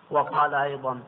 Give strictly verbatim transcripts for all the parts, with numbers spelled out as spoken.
وقال أيضا: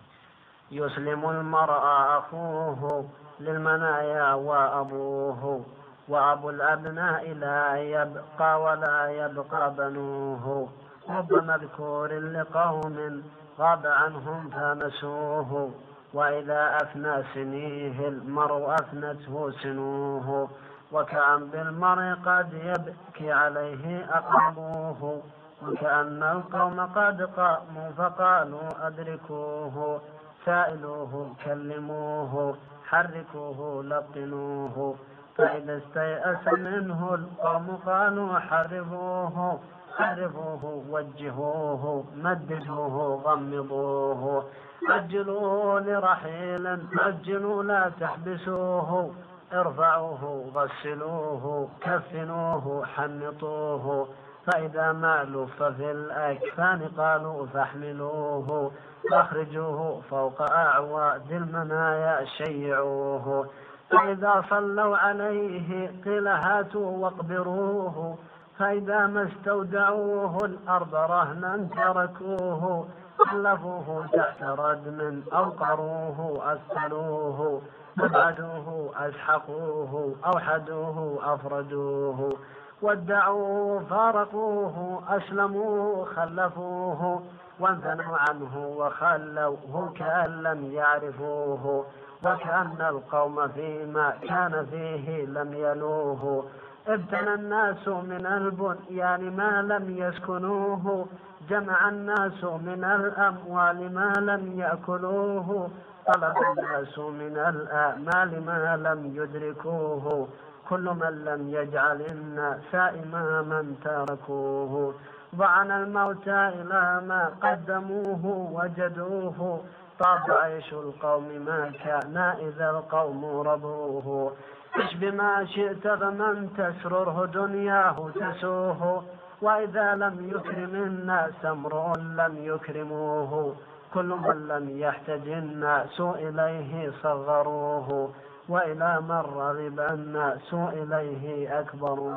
يسلم المرء أخوه للمنايا وأبوه، وأبو الأبناء لا يبقى ولا يبقى بنوه، رب مذكور لقوم غاب عنهم فنسوه، وإذا أفنى سنيه المرء أفنته سنوه، وكأن بالمرء قد يبكي عليه أقربوه، وكأن القوم قد قاموا فقالوا أدركوه، سائلوه كلموه حركوه لقنوه، فإذا استيأس منه القوم قالوا حرفوه حرفوه وجهوه مددوه غمضوه، عجلوا لرحيل عجلوا لا تحبسوه، ارفعوه غسلوه كفنوه حنطوه، فإذا ما لف في الأكفان قالوا فاحملوه، فاخرجوه فوق أعواد المنايا شيعوه، فإذا صلوا عليه قيل هاتوا واقبروه، فإذا ما استودعوه الأرض رهنا تركوه، خلفوه تحت ردم أوقروه أسفلوه، أبعدوه أسحقوه أوحدوه أفردوه، ودعوه فارقوه أسلموه خلفوه، وانثنوا عنه وخلوه كأن لم يعرفوه، وكأن القوم فيما كان فيه لم يلوه، ابتنى الناس من البنيان ما لم يسكنوه، جمع الناس من الأموال ما لم يأكلوه، طلب الناس من الآمال ما لم يدركوه، كل من لم يجعل الناس إماما تركوه، ضعن الموتى إلى ما قدموه وجدوه، طاب عيش القوم ما كان إذا القوم رضوه، عش بما شئت فمن تسرره دنياه تسوه، وإذا لم يكرم الناس امرؤ لم يكرموه، كل من لم يحتج الناس إليه صغروه، وإلى من رغب الناس إليه أكبروه.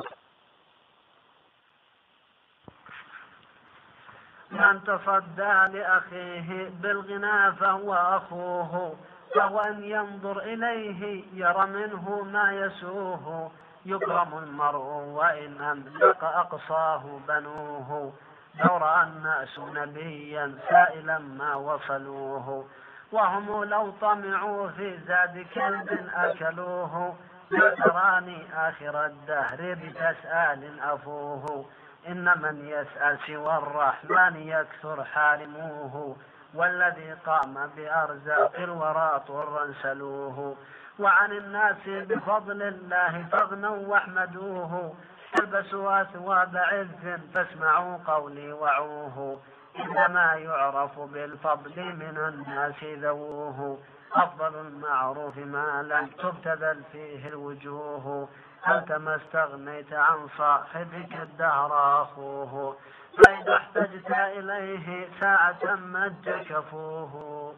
من تصدى لأخيه بالغنى فهو أخوه، فهو أن ينظر إليه يرى منه ما يسوه، يكرم المرء وإن أملك أقصاه بنوه، لو رأى الناس نبيا سائلا ما وصلوه، وهم لو طمعوا في زاد كلب أكلوه، لا تراني آخر الدهر بتسآل أفوه، إن من يسأل سوى الرحمن يكثر حارموه، والذي قام بأرزاق الورى طرا سلوه، وعن الناس بفضل الله فاغنوا واحمدوه، البسوا أثواب عز فاسمعوا قولي وعوه، إنما يعرف بالفضل من الناس ذووه، أفضل المعروف ما لم تبتذل فيه الوجوه، أنت ما استغنيت عن صاحبك الدهر أخوه، فإذا احتجت إليه ساعة مج كفوه.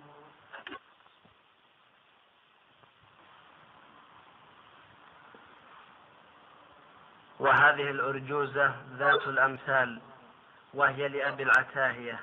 وهذه الأرجوزة ذات الأمثال، وهي لأبي العتاهية: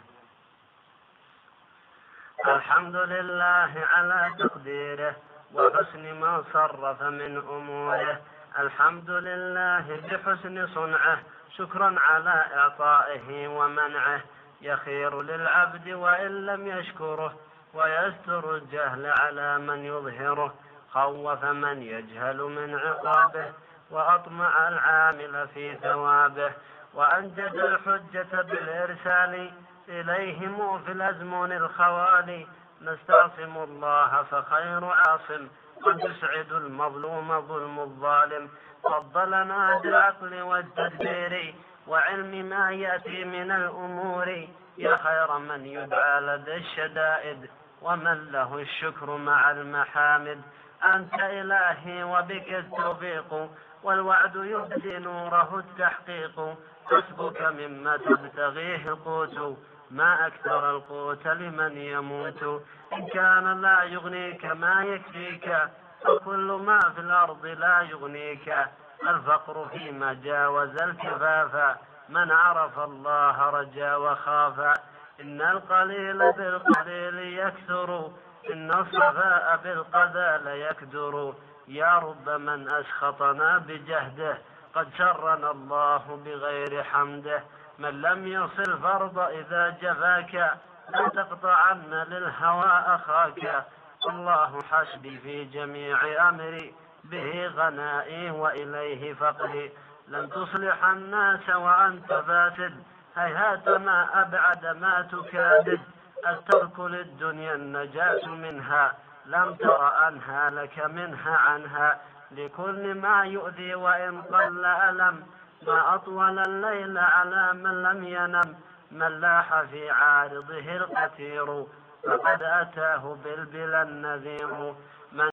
الحمد لله على تقديره وحسن ما صرف من أموره، الحمد لله بحسن صنعه شكرا على إعطائه ومنعه، يخير للعبد وإن لم يشكره ويستر الجهل على من يظهره، خوف من يجهل من عقابه وأطمع العامل في ثوابه، وأنجد الحجة بالإرسال إليهم في الأزمن الخوالي، نستعصم الله فخير عاصم قد يسعد المظلوم ظلم الظالم، فضلنا بالعقل والتدبير وعلم ما يأتي من الأمور، يا خير من يدعى لدى الشدائد ومن له الشكر مع المحامد، أنت إلهي وبك التوفيق والوعد يبدي نوره التحقيق، حسبك مما تبتغيه القوت ما أكثر القوت لمن يموت، إن كان لا يغنيك ما يكفيك فكل ما في الأرض لا يغنيك، الفقر فيما جاوز الكفاف من عرف الله رجا وخاف، إن القليل بالقليل يكثر، إن الصفاء بالقذى ليكدر. يا رب من أسخطنا بجهده، قد شرنا الله بغير حمده. من لم يصل فرض إذا جفاك، لا تقطعن للهوى أخاك. الله حسبي في جميع أمري، به غنائي وإليه فقري. لن تصلح الناس وأنت فاسد، هيهات ما أبعد ما تكابد. الترك للدنيا النجاة منها، لم تر أنهى لك منها عنها. لكل ما يؤذي وإن قل ألم، ما أطول الليل على من لم ينم. من لاح في عارضه القتير، فقد أتاه بالبلا النذير.